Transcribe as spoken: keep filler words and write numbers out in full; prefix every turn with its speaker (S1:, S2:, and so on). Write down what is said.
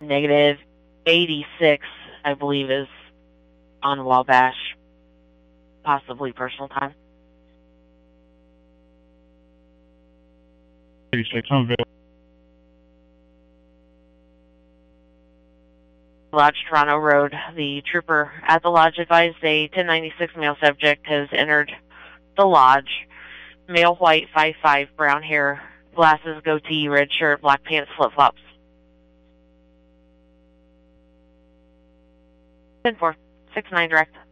S1: Negative eighty-six, I believe, is on Wabash. Possibly personal time.
S2: eighty-six, I'm available.
S1: Lodge, Toronto Road. The trooper at the lodge advised a ten ninety-six male subject has entered the lodge. Male, white, five five, brown hair, glasses, goatee, red shirt, black pants, flip-flops. ten four, six nine direct.